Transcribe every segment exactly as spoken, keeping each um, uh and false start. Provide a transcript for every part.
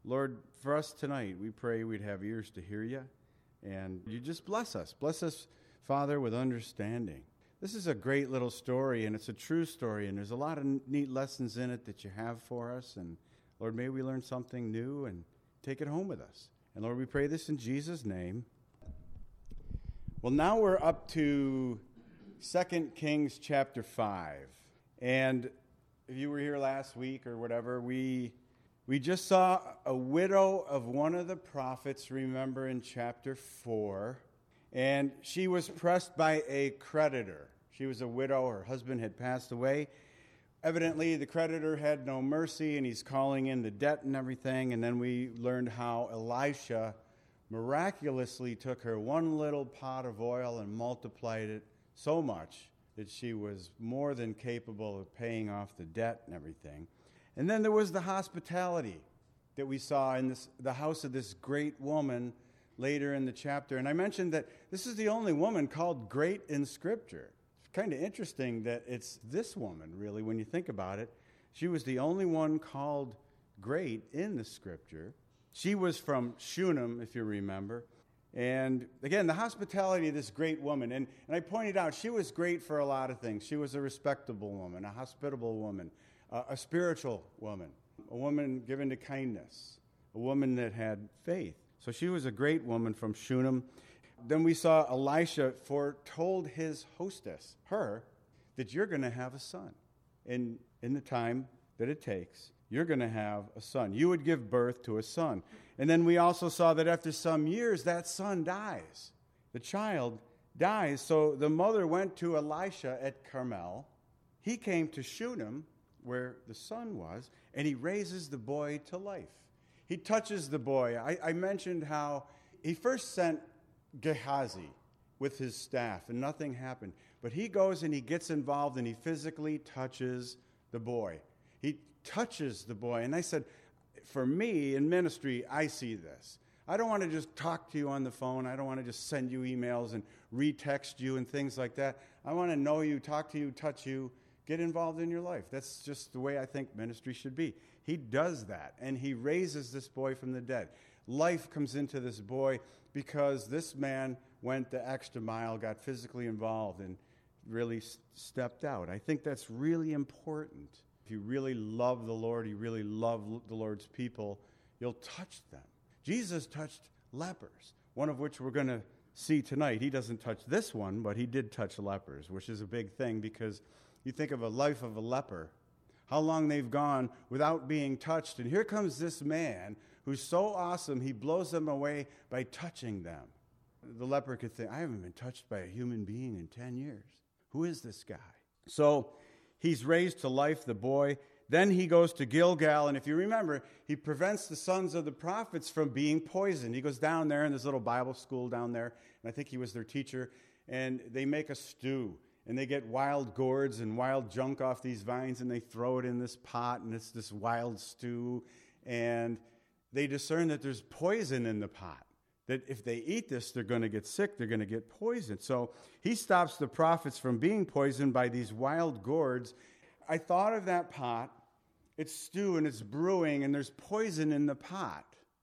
Lord, for us tonight, we pray we'd have ears to hear you, and you just bless us. Bless us, Father, with understanding. This is a great little story, and it's a true story, and there's a lot of neat lessons in it that you have for us, and Lord, may we learn something new and take it home with us. And Lord, we pray this in Jesus' name. Well, now we're up to Second Kings chapter five, and if you were here last week or whatever, we we just saw a widow of one of the prophets, remember, in chapter four, and she was pressed by a creditor. She was a widow. Her husband had passed away. Evidently, the creditor had no mercy, and he's calling in the debt and everything, and then we learned how Elisha miraculously took her one little pot of oil and multiplied it so much that she was more than capable of paying off the debt and everything. And then there was the hospitality that we saw in this, the house of this great woman later in the chapter. And I mentioned that this is the only woman called great in Scripture. It's kind of interesting that it's this woman, really, when you think about it. She was the only one called great in the Scripture. She was from Shunem, if you remember. And again, the hospitality of this great woman. And, and I pointed out, she was great for a lot of things. She was a respectable woman, a hospitable woman, uh, a spiritual woman, a woman given to kindness, a woman that had faith. So she was a great woman from Shunem. Then we saw Elisha foretold his hostess, her, that you're going to have a son. And in the time that it takes, you're going to have a son. You would give birth to a son. And then we also saw that after some years, that son dies. The child dies. So the mother went to Elisha at Carmel. He came to Shunem, where the son was, and he raises the boy to life. He touches the boy. I, I mentioned how he first sent Gehazi with his staff, and nothing happened. But he goes and he gets involved, and he physically touches the boy. He touches the boy. And I said, for me, in ministry, I see this. I don't want to just talk to you on the phone. I don't want to just send you emails and retext you and things like that. I want to know you, talk to you, touch you, get involved in your life. That's just the way I think ministry should be. He does that, and he raises this boy from the dead. Life comes into this boy because this man went the extra mile, got physically involved, and really stepped out. I think that's really important. If you really love the Lord, you really love the Lord's people, you'll touch them. Jesus touched lepers, one of which we're going to see tonight. He doesn't touch this one, but he did touch lepers, which is a big thing because you think of a life of a leper, how long they've gone without being touched. And here comes this man who's so awesome, he blows them away by touching them. The leper could think, I haven't been touched by a human being in ten years. Who is this guy? So he's raised to life, the boy. Then he goes to Gilgal, and if you remember, he prevents the sons of the prophets from being poisoned. He goes down there in this little Bible school down there, and I think he was their teacher, and they make a stew, and they get wild gourds and wild junk off these vines, and they throw it in this pot, and it's this wild stew, and they discern that there's poison in the pot, that if they eat this, they're going to get sick, they're going to get poisoned. So he stops the prophets from being poisoned by these wild gourds. I thought of that pot. It's stew and it's brewing, and there's poison in the pot.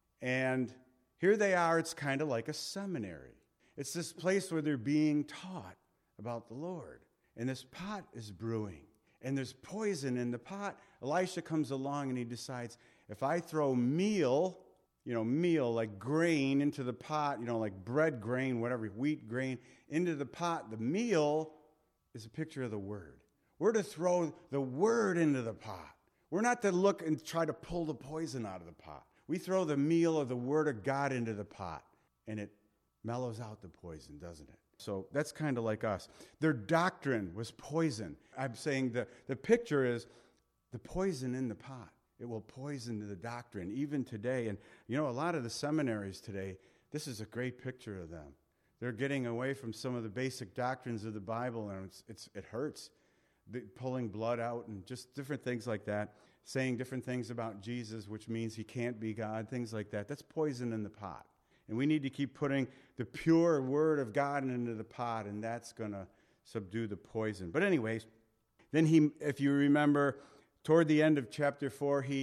And here they are. It's kind of like a seminary. It's this place where they're being taught about the Lord. And this pot is brewing, and there's poison in the pot. Elisha comes along, and he decides, if I throw meal, you know, meal, like grain into the pot, you know, like bread grain, whatever, wheat grain, into the pot, the meal is a picture of the Word. We're to throw the Word into the pot. We're not to look and try to pull the poison out of the pot. We throw the meal of the Word of God into the pot, and it mellows out the poison, doesn't it? So that's kind of like us. Their doctrine was poison. I'm saying the, the picture is the poison in the pot. It will poison the doctrine, even today. And, you know, a lot of the seminaries today, this is a great picture of them. They're getting away from some of the basic doctrines of the Bible, and it's, it's, it hurts. The, pulling blood out and just different things like that, saying different things about Jesus, which means he can't be God, things like that. That's poison in the pot. And we need to keep putting the pure Word of God into the pot, and that's going to subdue the poison. But anyways, then he, if you remember, toward the end of chapter four, he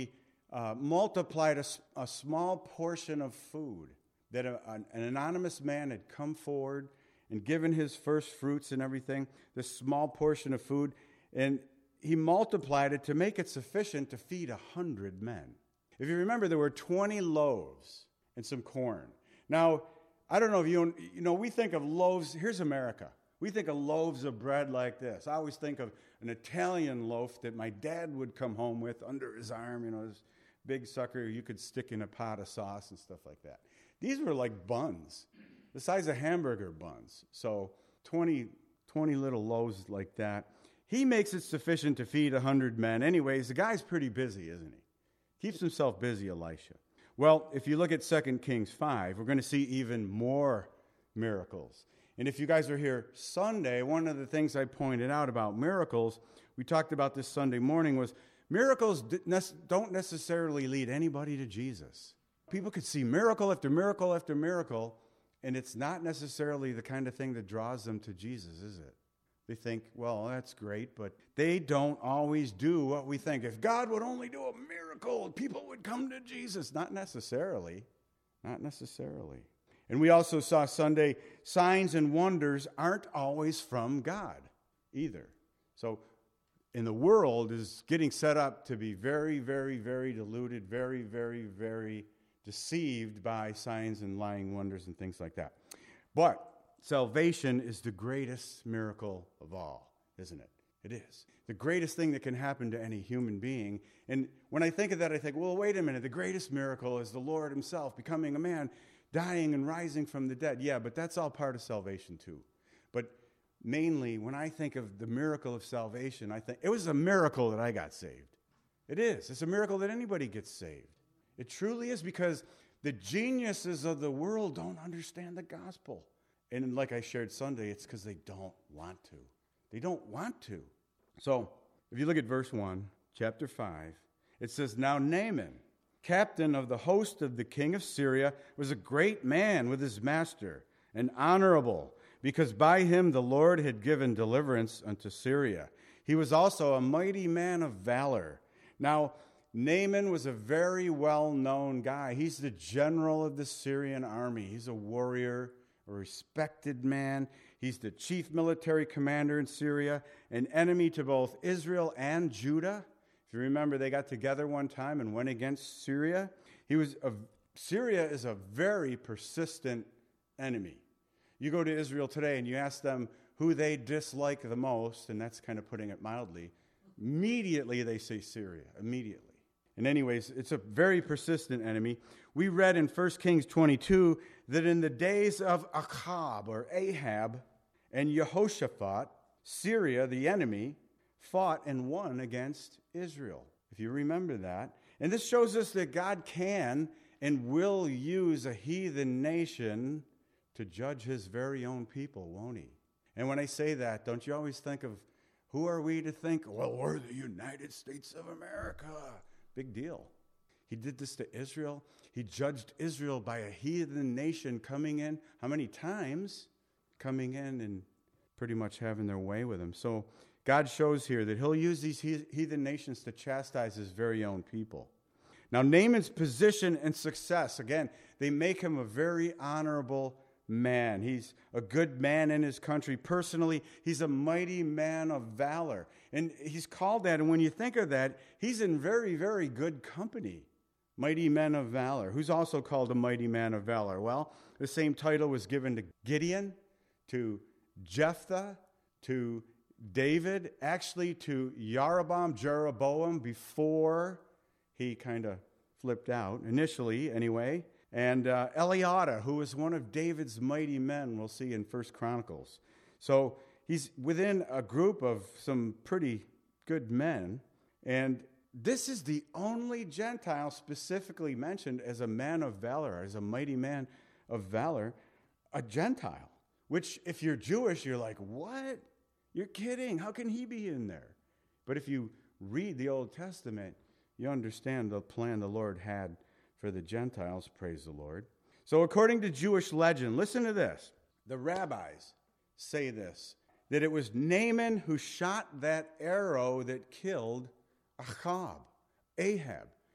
uh, multiplied a, a small portion of food, that a, an, an anonymous man had come forward and given his first fruits and everything, this small portion of food, and he multiplied it to make it sufficient to feed a hundred men. If you remember, there were twenty loaves and some corn. Now, I don't know if you, you know, we think of loaves, here's America. We think of loaves of bread like this. I always think of an Italian loaf that my dad would come home with under his arm, you know, this big sucker you could stick in a pot of sauce and stuff like that. These were like buns, the size of hamburger buns. So twenty, twenty little loaves like that. He makes it sufficient to feed a hundred men. Anyways, the guy's pretty busy, isn't he? Keeps himself busy, Elisha. Well, if you look at Second Kings five, we're going to see even more miracles. And if you guys are here Sunday, one of the things I pointed out about miracles, we talked about this Sunday morning, was miracles don't necessarily lead anybody to Jesus. People could see miracle after miracle after miracle, and it's not necessarily the kind of thing that draws them to Jesus, is it? They think, well, that's great, but they don't always do what we think. If God would only do a miracle, people would come to Jesus. Not necessarily. Not necessarily. And we also saw Sunday, signs and wonders aren't always from God either. So in the world is getting set up to be very, very, very deluded, very, very, very deceived by signs and lying wonders and things like that. But salvation is the greatest miracle of all, isn't it? It is. The greatest thing that can happen to any human being. And when I think of that, I think, well, wait a minute. The greatest miracle is the Lord himself becoming a man, dying and rising from the dead. Yeah, but that's all part of salvation too. But mainly, when I think of the miracle of salvation, I think it was a miracle that I got saved. It is. It's a miracle that anybody gets saved. It truly is, because the geniuses of the world don't understand the gospel. And like I shared Sunday, it's because they don't want to. They don't want to. So, if you look at verse one, chapter five, it says, Now Naaman, captain of the host of the king of Syria, was a great man with his master, and honorable, because by him the Lord had given deliverance unto Syria. He was also a mighty man of valor. Now, Naaman was a very well-known guy. He's the general of the Syrian army. He's a warrior, a respected man. He's the chief military commander in Syria, an enemy to both Israel and Judah. If you remember, they got together one time and went against Syria. He was a, Syria is a very persistent enemy. You go to Israel today and you ask them who they dislike the most, and that's kind of putting it mildly, immediately they say Syria, immediately. And anyways, it's a very persistent enemy. We read in First Kings twenty-two that in the days of Achab, or Ahab, and Jehoshaphat, Syria, the enemy, fought and won against Israel, if you remember that. And this shows us that God can and will use a heathen nation to judge his very own people, won't he? And when I say that, don't you always think of, who are we to think, well, we're the United States of America. Big deal. He did this to Israel. He judged Israel by a heathen nation coming in. How many times? Coming in and pretty much having their way with him. So God shows here that he'll use these heathen nations to chastise his very own people. Now, Naaman's position and success, again, they make him a very honorable man. He's a good man in his country. Personally, he's a mighty man of valor. And he's called that, and when you think of that, he's in very, very good company. Mighty men of valor. Who's also called a mighty man of valor? Well, the same title was given to Gideon, to Jephthah, to David, actually to Jeroboam, Jeroboam, before he kind of flipped out, initially anyway. And uh, Eliada, who was one of David's mighty men, we'll see in First Chronicles. So he's within a group of some pretty good men. And this is the only Gentile specifically mentioned as a man of valor, as a mighty man of valor, a Gentile. Which, if you're Jewish, you're like, what? You're kidding. How can he be in there? But if you read the Old Testament, you understand the plan the Lord had for the Gentiles, praise the Lord. So according to Jewish legend, listen to this. The rabbis say this, that it was Naaman who shot that arrow that killed Achab, Ahab.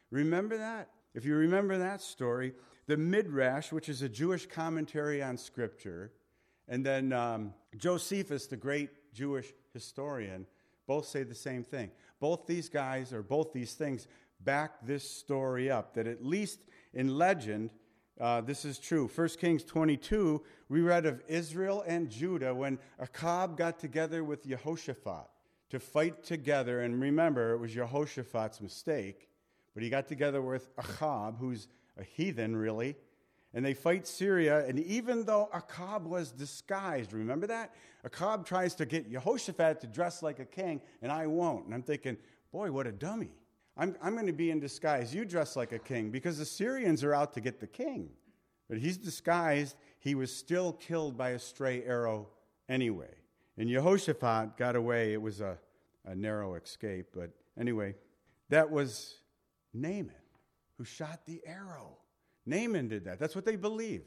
Remember that? If you remember that story, the Midrash, which is a Jewish commentary on Scripture, and then um, Josephus, the great Jewish historian, both say the same thing. Both these guys, or both these things, back this story up, that at least in legend, uh, this is true. First Kings twenty-two, we read of Israel and Judah when Achab got together with Jehoshaphat to fight together. And remember, it was Jehoshaphat's mistake, but he got together with Achab, who's a heathen, really, and they fight Syria. And even though Achab was disguised, remember that? Achab tries to get Jehoshaphat to dress like a king, and I won't. And I'm thinking, boy, what a dummy. I'm, I'm going to be in disguise. You dress like a king, because the Syrians are out to get the king. But he's disguised. He was still killed by a stray arrow anyway. And Jehoshaphat got away. It was a, a narrow escape. But anyway, that was Naaman who shot the arrow. Naaman did that. That's what they believe.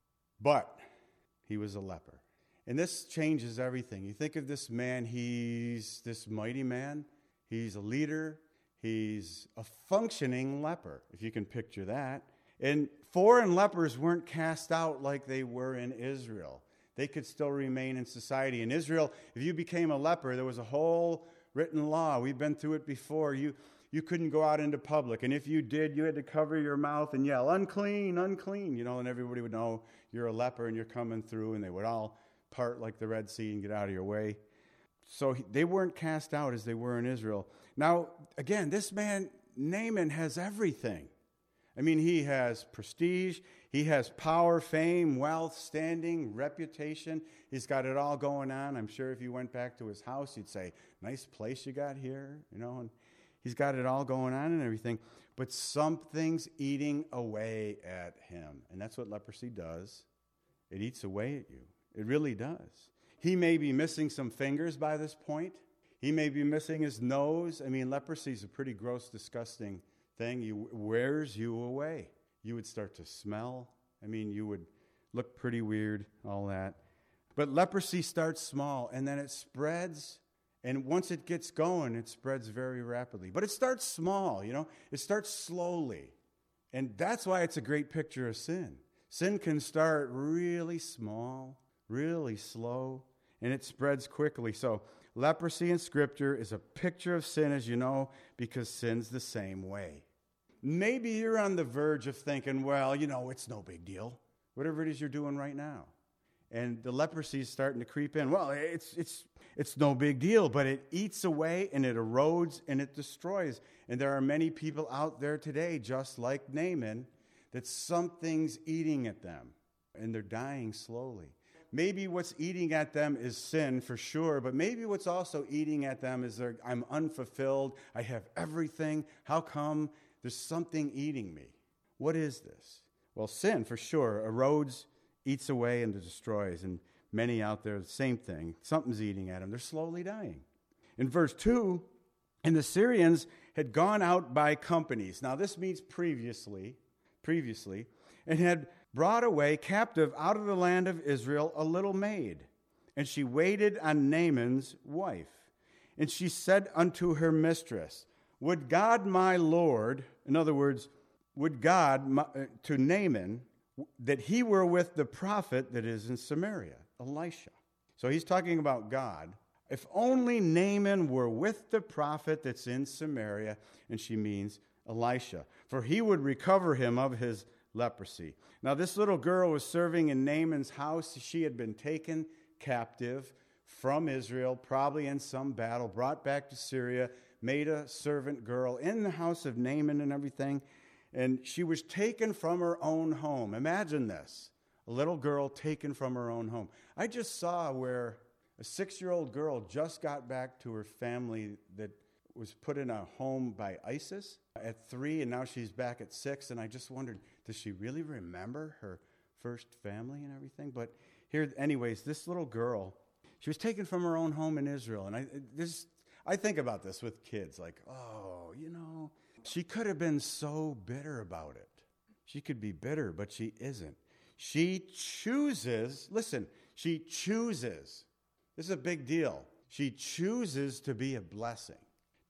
But he was a leper. And this changes everything. You think of this man, he's this mighty man. He's a leader. He's a functioning leper, if you can picture that. And foreign lepers weren't cast out like they were in Israel. They could still remain in society. In Israel, if you became a leper, there was a whole written law. We've been through it before. You you couldn't go out into public. And if you did, you had to cover your mouth and yell, unclean, unclean. You know, and everybody would know you're a leper and you're coming through. And they would all part like the Red Sea and get out of your way. So he, they weren't cast out as they were in Israel. Now, again, this man, Naaman, has everything. I mean, he has prestige, he has power, fame, wealth, standing, reputation. He's got it all going on. I'm sure if you went back to his house, you'd say, nice place you got here, you know, and he's got it all going on and everything. But something's eating away at him. And that's what leprosy does. It eats away at you. It really does. He may be missing some fingers by this point. He may be missing his nose. I mean, leprosy is a pretty gross, disgusting thing. It wears you away. You would start to smell. I mean, you would look pretty weird, all that. But leprosy starts small, and then it spreads. And once it gets going, it spreads very rapidly. But it starts small, you know. It starts slowly. And that's why it's a great picture of sin. Sin can start really small, really slow, and it spreads quickly. So leprosy in Scripture is a picture of sin, as you know, because sin's the same way. Maybe you're on the verge of thinking, well, you know, it's no big deal, whatever it is you're doing right now. And the leprosy is starting to creep in. Well, it's it's it's no big deal, but it eats away and it erodes and it destroys. And there are many people out there today, just like Naaman, that something's eating at them, and they're dying slowly. Maybe what's eating at them is sin, for sure, but maybe what's also eating at them is I'm unfulfilled, I have everything, how come there's something eating me? What is this? Well, sin, for sure, erodes, eats away, and destroys, and many out there, the same thing. Something's eating at them. They're slowly dying. In verse two, and the Syrians had gone out by companies. Now, this means previously, previously, and had brought away captive out of the land of Israel a little maid, and she waited on Naaman's wife. And she said unto her mistress, would God my Lord, in other words, would God, my, uh, to Naaman, that he were with the prophet that is in Samaria, Elisha. So he's talking about God. If only Naaman were with the prophet that's in Samaria, and she means Elisha, for he would recover him of his leprosy. Now, this little girl was serving in Naaman's house. She had been taken captive from Israel, probably in some battle, brought back to Syria, made a servant girl in the house of Naaman and everything. And she was taken from her own home. Imagine this, a little girl taken from her own home. I just saw where a six-year-old girl just got back to her family that was put in a home by ISIS at three, and now she's back at six. And I just wondered, does she really remember her first family and everything? But here, anyways, this little girl, she was taken from her own home in Israel. And I this, I think about this with kids, like, oh, you know, she could have been so bitter about it. She could be bitter, but she isn't. She chooses, listen, she chooses. This is a big deal. She chooses to be a blessing.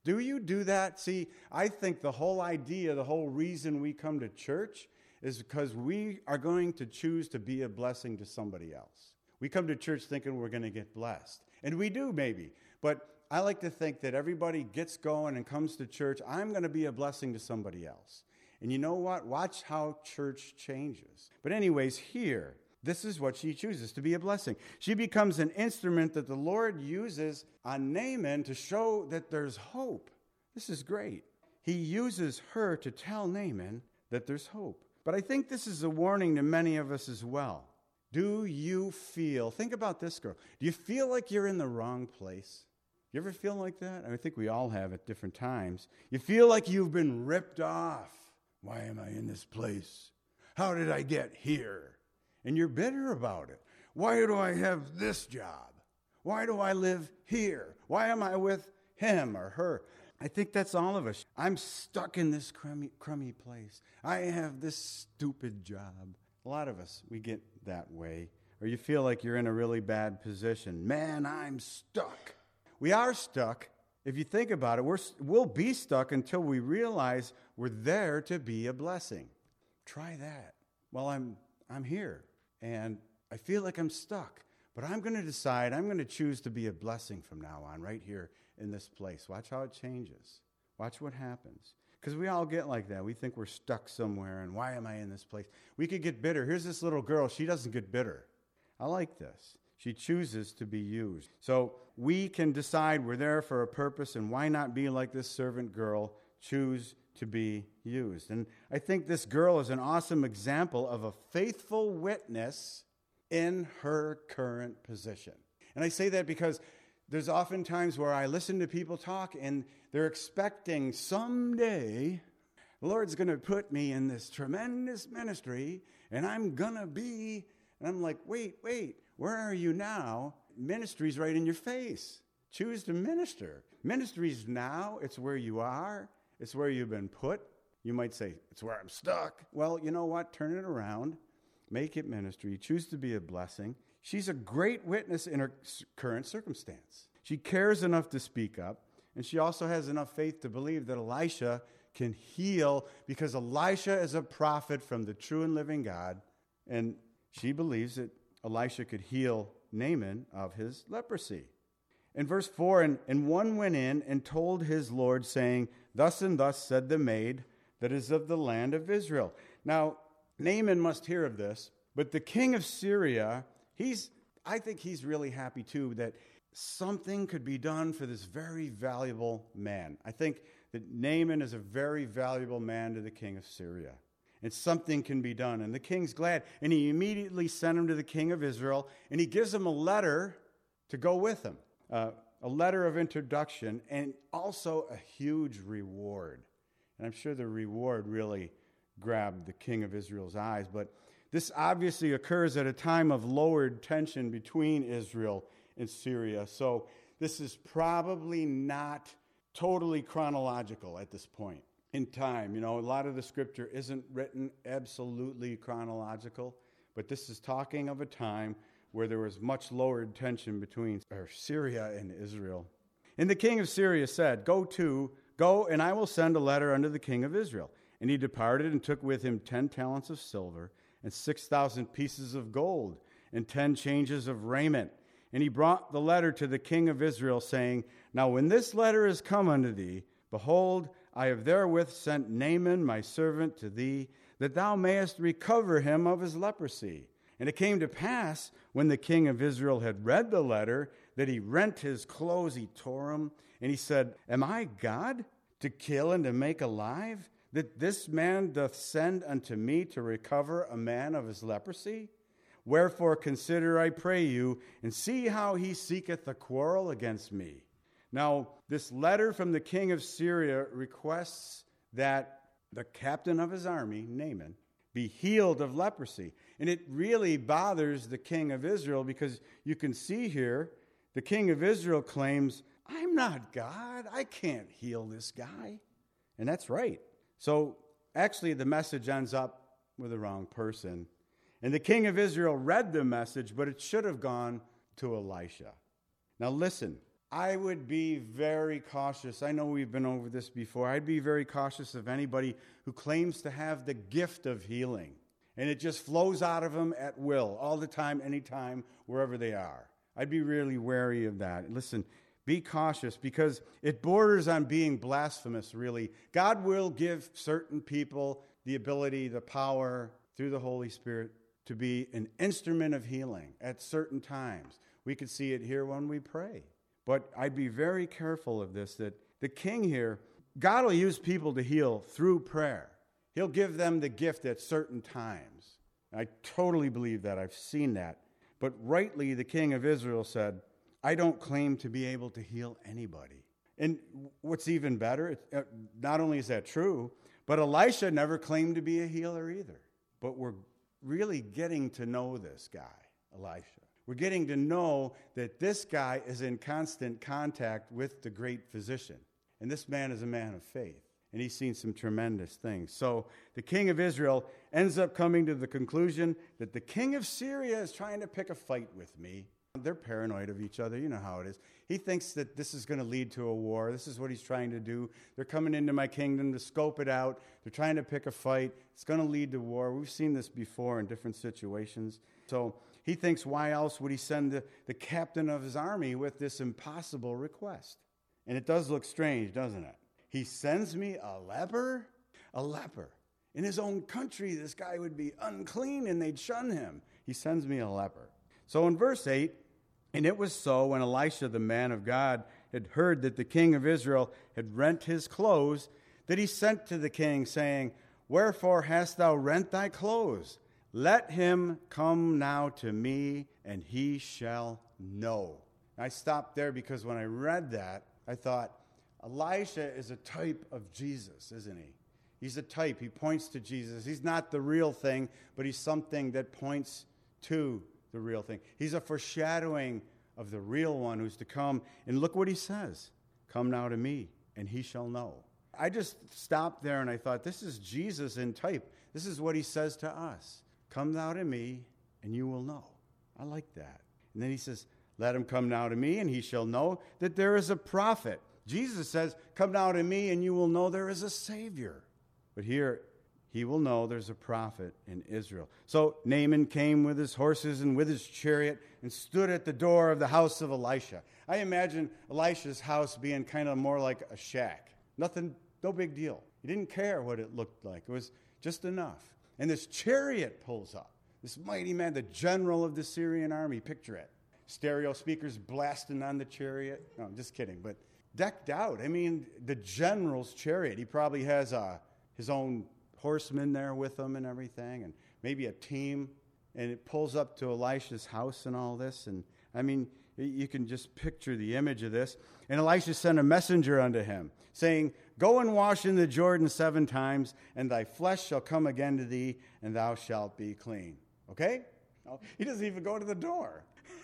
Do you do that? See, I think the whole idea, the whole reason we come to church is because we are going to choose to be a blessing to somebody else. We come to church thinking we're going to get blessed. And we do maybe. But I like to think that everybody gets going and comes to church. I'm going to be a blessing to somebody else. And you know what? Watch how church changes. But anyways, here, this is what she chooses, to be a blessing. She becomes an instrument that the Lord uses on Naaman to show that there's hope. This is great. He uses her to tell Naaman that there's hope. But I think this is a warning to many of us as well. Do you feel, think about this girl, do you feel like you're in the wrong place? You ever feel like that? I think we all have at different times. You feel like you've been ripped off. Why am I in this place? How did I get here? And you're bitter about it. Why do I have this job? Why do I live here? Why am I with him or her? I think that's all of us. I'm stuck in this crummy, crummy place. I have this stupid job. A lot of us, we get that way. Or you feel like you're in a really bad position. Man, I'm stuck. We are stuck. If you think about it, we're, we'll be stuck until we realize we're there to be a blessing. Try that. Well, I'm I'm here, and I feel like I'm stuck. But I'm going to decide, I'm going to choose to be a blessing from now on, right here in this place. Watch how it changes. Watch what happens. Because we all get like that. We think we're stuck somewhere, and why am I in this place? We could get bitter. Here's this little girl. She doesn't get bitter. I like this. She chooses to be used. So we can decide we're there for a purpose, and why not be like this servant girl, choose to be used. And I think this girl is an awesome example of a faithful witness in her current position. And I say that because there's often times where I listen to people talk, and they're expecting someday the Lord's going to put me in this tremendous ministry, and I'm going to be, and I'm like, wait, wait, where are you now? Ministry's right in your face. Choose to minister. Ministry's now. It's where you are. It's where you've been put. You might say, it's where I'm stuck. Well, you know what? Turn it around. Make it ministry. Choose to be a blessing. She's a great witness in her current circumstance. She cares enough to speak up, and she also has enough faith to believe that Elisha can heal, because Elisha is a prophet from the true and living God, and she believes that Elisha could heal Naaman of his leprosy. In verse four, and, and one went in and told his Lord, saying, thus and thus said the maid that is of the land of Israel. Now, Naaman must hear of this, but the king of Syria, he's, I think he's really happy too that something could be done for this very valuable man. I think that Naaman is a very valuable man to the king of Syria. And something can be done. And the king's glad. And he immediately sent him to the king of Israel, and he gives him a letter to go with him. Uh, a letter of introduction, and also a huge reward. And I'm sure the reward really grabbed the king of Israel's eyes. But this obviously occurs at a time of lowered tension between Israel and Syria. So this is probably not totally chronological at this point in time. You know, a lot of the scripture isn't written absolutely chronological, but this is talking of a time where there was much lowered tension between or Syria and Israel. And the king of Syria said, Go to, go, and I will send a letter unto the king of Israel. And he departed and took with him ten talents of silver and six thousand pieces of gold and ten changes of raiment. And he brought the letter to the king of Israel, saying, Now when this letter is come unto thee, behold, I have therewith sent Naaman my servant to thee, that thou mayest recover him of his leprosy. And it came to pass, when the king of Israel had read the letter, that he rent his clothes, he tore them, and he said, Am I God, to kill and to make alive, that this man doth send unto me to recover a man of his leprosy? Wherefore consider, I pray you, and see how he seeketh a quarrel against me. Now, this letter from the king of Syria requests that the captain of his army, Naaman, be healed of leprosy. And it really bothers the king of Israel, because you can see here, the king of Israel claims, I'm not God. I can't heal this guy. And that's right. So actually the message ends up with the wrong person. And the king of Israel read the message, but it should have gone to Elisha. Now listen, I would be very cautious. I know we've been over this before. I'd be very cautious of anybody who claims to have the gift of healing. And it just flows out of them at will, all the time, anytime, wherever they are. I'd be really wary of that. Listen, be cautious because it borders on being blasphemous, really. God will give certain people the ability, the power, through the Holy Spirit, to be an instrument of healing at certain times. We could see it here when we pray. But I'd be very careful of this, that the king here, God will use people to heal through prayer. He'll give them the gift at certain times. I totally believe that. I've seen that. But rightly, the king of Israel said, I don't claim to be able to heal anybody. And what's even better, not only is that true, but Elisha never claimed to be a healer either. But we're really getting to know this guy, Elisha. We're getting to know that this guy is in constant contact with the great physician. And this man is a man of faith. And he's seen some tremendous things. So the king of Israel ends up coming to the conclusion that the king of Syria is trying to pick a fight with me. They're paranoid of each other. You know how it is. He thinks that this is going to lead to a war. This is what he's trying to do. They're coming into my kingdom to scope it out. They're trying to pick a fight. It's going to lead to war. We've seen this before in different situations. So he thinks, why else would he send the, the captain of his army with this impossible request? And it does look strange, doesn't it? He sends me a leper? A leper. In his own country, this guy would be unclean and they'd shun him. He sends me a leper. So in verse eight, and it was so when Elisha, the man of God, had heard that the king of Israel had rent his clothes, that he sent to the king, saying, Wherefore hast thou rent thy clothes? Let him come now to me, and he shall know. I stopped there because when I read that, I thought, Elisha is a type of Jesus, isn't he? He's a type. He points to Jesus. He's not the real thing, but he's something that points to the real thing. He's a foreshadowing of the real one who's to come. And look what he says. Come now to me, and he shall know. I just stopped there and I thought, this is Jesus in type. This is what he says to us. Come thou to me, and you will know. I like that. And then he says, let him come now to me, and he shall know that there is a prophet. Jesus says, come now to me, and you will know there is a Savior. But here, he will know there's a prophet in Israel. So Naaman came with his horses and with his chariot and stood at the door of the house of Elisha. I imagine Elisha's house being kind of more like a shack. Nothing, no big deal. He didn't care what it looked like. It was just enough. And this chariot pulls up. This mighty man, the general of the Syrian army. Picture it. Stereo speakers blasting on the chariot. No, I'm just kidding. But decked out. I mean, the general's chariot. He probably has uh, his own horsemen there with him and everything, and maybe a team. And it pulls up to Elisha's house and all this. And, I mean, you can just picture the image of this. And Elisha sent a messenger unto him, saying, Go and wash in the Jordan seven times, and thy flesh shall come again to thee, and thou shalt be clean. Okay? No, he doesn't even go to the door.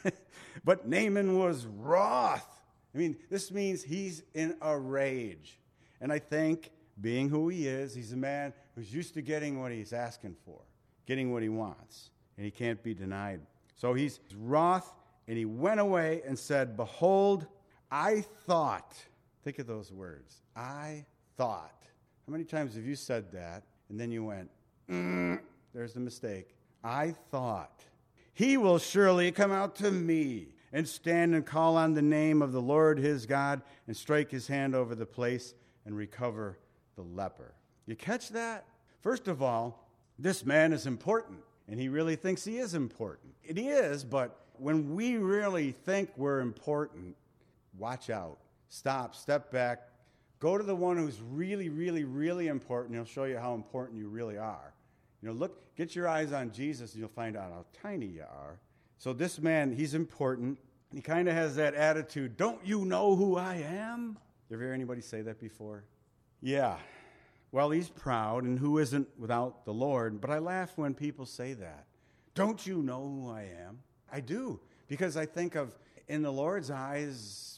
But Naaman was wroth. I mean, this means he's in a rage. And I think, being who he is, he's a man who's used to getting what he's asking for, getting what he wants, and he can't be denied. So he's wroth, and he went away and said, Behold, I thought, think of those words, I thought. How many times have you said that, and then you went, mm, there's the mistake. I thought, he will surely come out to me and stand and call on the name of the Lord his God and strike his hand over the place and recover the leper. You catch that? First of all, this man is important, and he really thinks he is important. It is, but when we really think we're important, watch out. Stop, step back, go to the one who's really, really, really important. He'll show you how important you really are. You know, look, get your eyes on Jesus, and you'll find out how tiny you are. So this man, he's important. He kind of has that attitude, don't you know who I am? You ever hear anybody say that before? Yeah. Well, he's proud, and who isn't without the Lord? But I laugh when people say that. Don't you know who I am? I do, because I think of, in the Lord's eyes,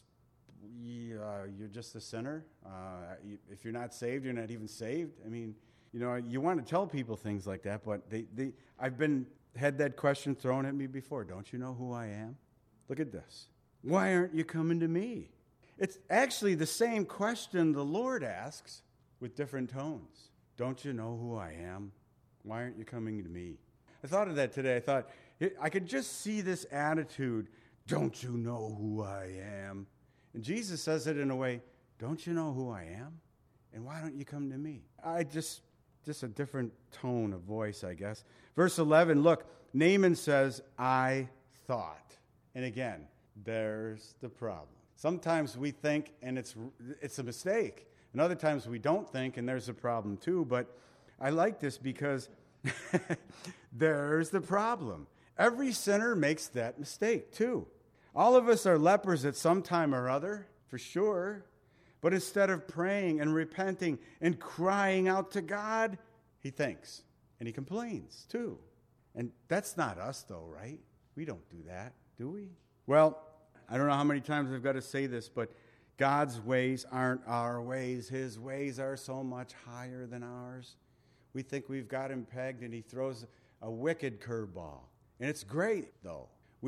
uh, you're just a sinner. Uh, if you're not saved, you're not even saved. I mean, you know, you want to tell people things like that, but they, they, I've been had that question thrown at me before. Don't you know who I am? Look at this. Why aren't you coming to me? It's actually the same question the Lord asks with different tones. Don't you know who I am? Why aren't you coming to me? I thought of that today. I thought, I could just see this attitude, don't you know who I am? And Jesus says it in a way, don't you know who I am? And why don't you come to me? I just, just a different tone of voice, I guess. Verse eleven, look, Naaman says, I thought. And again, there's the problem. Sometimes we think, and it's it's a mistake. And other times we don't think, and there's a problem too. But I like this because there's the problem. Every sinner makes that mistake too. All of us are lepers at some time or other, for sure. But instead of praying and repenting and crying out to God, he thinks and he complains too. And that's not us though, right? We don't do that, do we? Well, I don't know how many times I've got to say this, but God's ways aren't our ways. His ways are so much higher than ours. We think we've got him pegged, and he throws a wicked curveball. And it's great, though.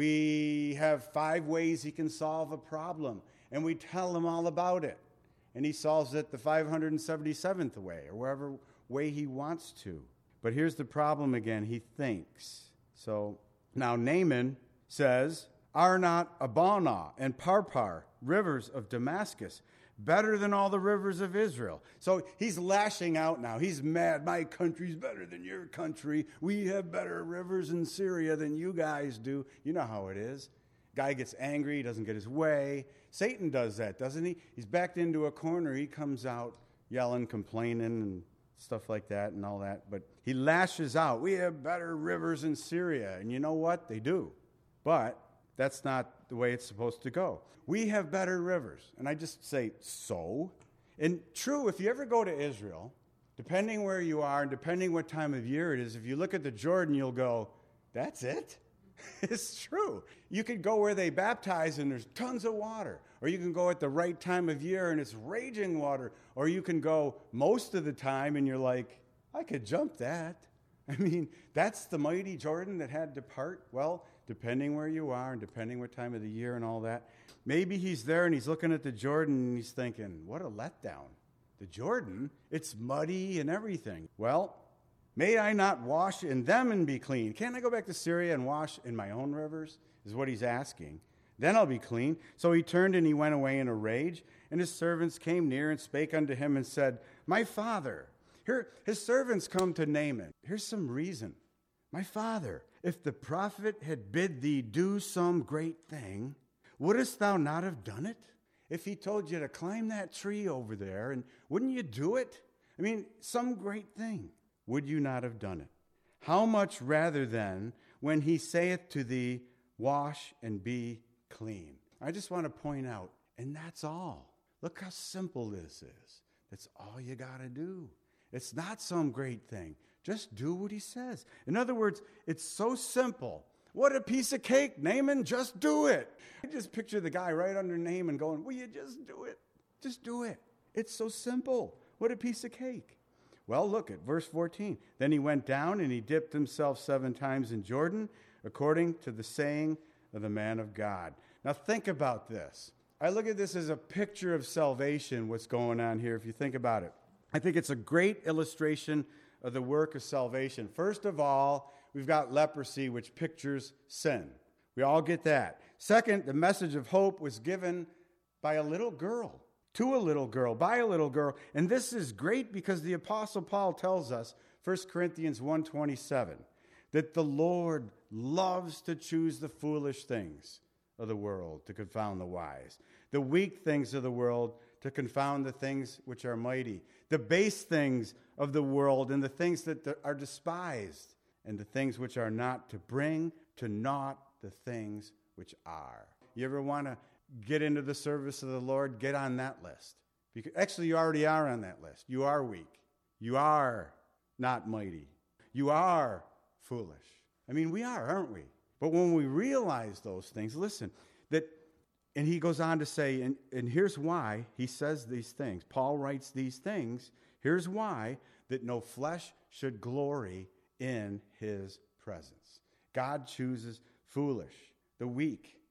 We have five ways he can solve a problem, and we tell him all about it. And he solves it the five hundred seventy-seventh way, or wherever way he wants to. But here's the problem again. He thinks. So now Naaman says, are not Abana and Parpar, rivers of Damascus, better than all the rivers of Israel? So he's lashing out now. He's mad. My country's better than your country. We have better rivers in Syria than you guys do. You know how it is. Guy gets angry. He doesn't get his way. Satan does that, doesn't he? He's backed into a corner. He comes out yelling, complaining, and stuff like that and all that. But he lashes out. We have better rivers in Syria. And you know what? They do. But that's not the way it's supposed to go. We have better rivers. And I just say, so? And true, if you ever go to Israel, depending where you are and depending what time of year it is, if you look at the Jordan, you'll go, that's it? It's true. You could go where they baptize and there's tons of water. Or you can go at the right time of year and it's raging water. Or you can go most of the time and you're like, I could jump that. I mean, that's the mighty Jordan that had to part. Well, depending where you are and depending what time of the year and all that. Maybe he's there and he's looking at the Jordan and he's thinking, what a letdown. The Jordan, it's muddy and everything. Well, may I not wash in them and be clean? Can't I go back to Syria and wash in my own rivers? Is what he's asking. Then I'll be clean. So he turned and he went away in a rage. And his servants came near and spake unto him and said, my father. Here, his servants come to Naaman. Here's some reason. My father, if the prophet had bid thee do some great thing, wouldest thou not have done it? If he told you to climb that tree over there, and wouldn't you do it? I mean, some great thing. Would you not have done it? How much rather then, when he saith to thee, wash and be clean? I just want to point out, and that's all. Look how simple this is. That's all you got to do. It's not some great thing. Just do what he says. In other words, it's so simple. What a piece of cake, Naaman, just do it. I just picture the guy right under Naaman going, will you just do it? Just do it. It's so simple. What a piece of cake. Well, look at verse fourteen. Then he went down and he dipped himself seven times in Jordan, according to the saying of the man of God. Now think about this. I look at this as a picture of salvation, what's going on here, if you think about it. I think it's a great illustration of the work of salvation. First of all, we've got leprosy, which pictures sin. We all get that. Second, the message of hope was given by a little girl, to a little girl, by a little girl. And this is great because the Apostle Paul tells us, First Corinthians one twenty-seven, that the Lord loves to choose the foolish things of the world to confound the wise, the weak things of the world to confound the things which are mighty, the base things of the world and the things that are despised, and the things which are not, to bring to naught the things which are. You ever want to get into the service of the Lord? Get on that list. Because actually, you already are on that list. You are weak. You are not mighty. You are foolish. I mean, we are, aren't we? But when we realize those things, listen, that, and he goes on to say, and, and here's why he says these things. Paul writes these things. Here's why, that no flesh should glory in his presence. God chooses foolish, the weak,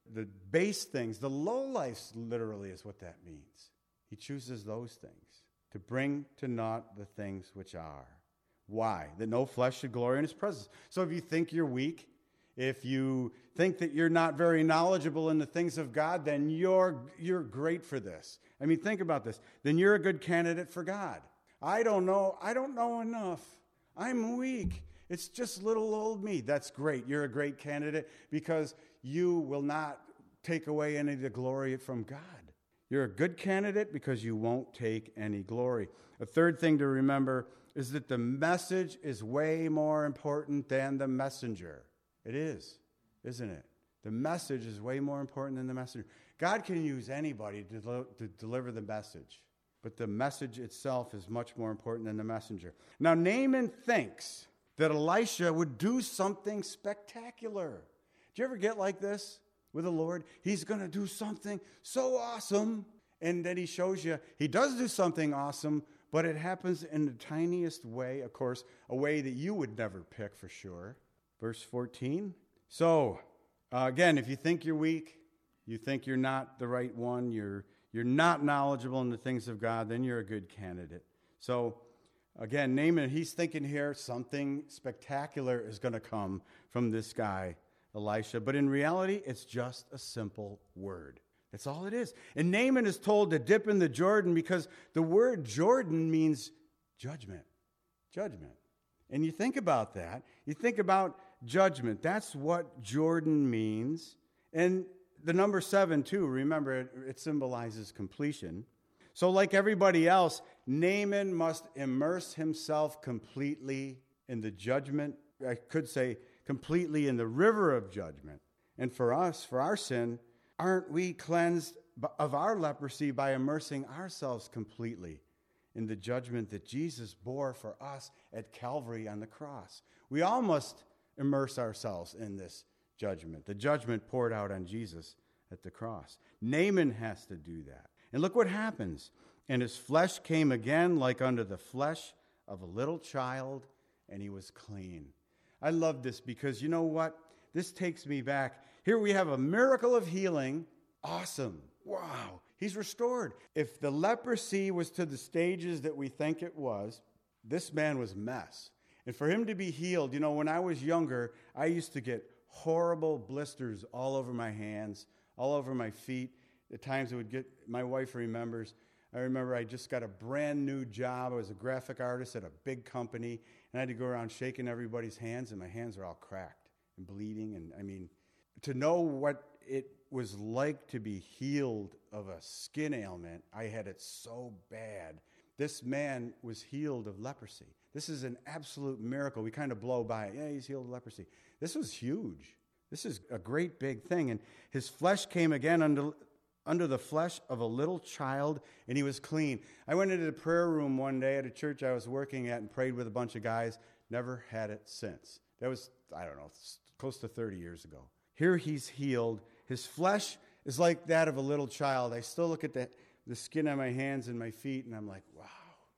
the base things, the low life literally is what that means. He chooses those things to bring to naught the things which are. Why? That no flesh should glory in his presence. So if you think you're weak, if you think that you're not very knowledgeable in the things of God, then you're you're great for this. I mean, think about this. Then you're a good candidate for God. I don't know. I don't know enough. I'm weak. It's just little old me. That's great. You're a great candidate because you will not take away any of the glory from God. You're a good candidate because you won't take any glory. A third thing to remember is that the message is way more important than the messenger. It is, isn't it? The message is way more important than the messenger. God can use anybody to, del- to deliver the message, but the message itself is much more important than the messenger. Now, Naaman thinks that Elisha would do something spectacular. Do you ever get like this with the Lord? He's going to do something so awesome, and then he shows you he does do something awesome, but it happens in the tiniest way, of course, a way that you would never pick for sure. Verse fourteen. So, uh, again, if you think you're weak, you think you're not the right one, you're you're not knowledgeable in the things of God, then you're a good candidate. So, again, Naaman, he's thinking here something spectacular is going to come from this guy, Elisha. But in reality, it's just a simple word. That's all it is. And Naaman is told to dip in the Jordan because the word Jordan means judgment. Judgment. And you think about that. You think about judgment. That's what Jordan means. And the number seven, too, remember, it, it symbolizes completion. So like everybody else, Naaman must immerse himself completely in the judgment. I could say completely in the river of judgment. And for us, for our sin, aren't we cleansed of our leprosy by immersing ourselves completely in the judgment that Jesus bore for us at Calvary on the cross? We all must immerse ourselves in this judgment, the judgment poured out on Jesus at the cross. Naaman has to do that. And look what happens. And his flesh came again like unto the flesh of a little child, and he was clean. I love this because you know what? This takes me back. Here we have a miracle of healing. Awesome. Wow. He's restored. If the leprosy was to the stages that we think it was, this man was a mess. And for him to be healed, you know, when I was younger, I used to get horrible blisters all over my hands, all over my feet. At times it would get, my wife remembers, I remember I just got a brand new job. I was a graphic artist at a big company, and I had to go around shaking everybody's hands, and my hands are all cracked and bleeding. And I mean, to know what it was like to be healed of a skin ailment, I had it so bad. This man was healed of leprosy. This is an absolute miracle. We kind of blow by it. Yeah, he's healed of leprosy. This was huge. This is a great big thing. And his flesh came again under, under the flesh of a little child, and he was clean. I went into the prayer room one day at a church I was working at and prayed with a bunch of guys. Never had it since. That was, I don't know, close to thirty years ago. Here he's healed. His flesh is like that of a little child. I still look at the, the skin on my hands and my feet, and I'm like, wow.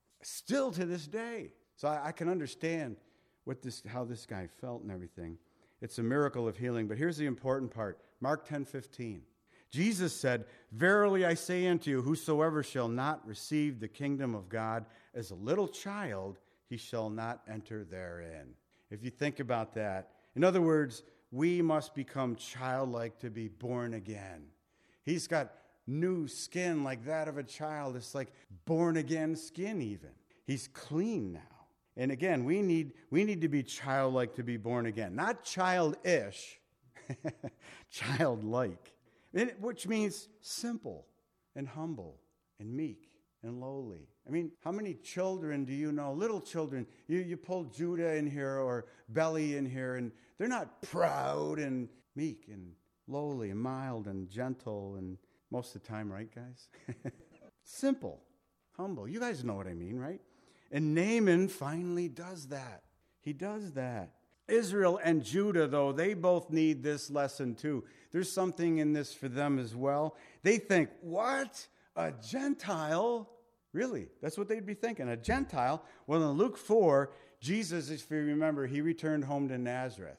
Still to this day. So I, I can understand what this, how this guy felt and everything. It's a miracle of healing. But here's the important part. Mark ten fifteen. Jesus said, verily I say unto you, whosoever shall not receive the kingdom of God as a little child, he shall not enter therein. If you think about that, in other words, we must become childlike to be born again. He's got new skin like that of a child. It's like born again skin even. He's clean now. And again, we need we need to be childlike to be born again. Not childish, childlike. Which means simple and humble and meek and lowly. I mean, how many children do you know, little children, you, you pull Judah in here or Belly in here, and they're not proud and meek and lowly and mild and gentle and most of the time, right, guys? Simple, humble. You guys know what I mean, right? And Naaman finally does that. He does that. Israel and Judah, though, they both need this lesson too. There's something in this for them as well. They think, what? A Gentile? Really? That's what they'd be thinking, a Gentile. Well, in Luke four, Jesus, if you remember, he returned home to Nazareth.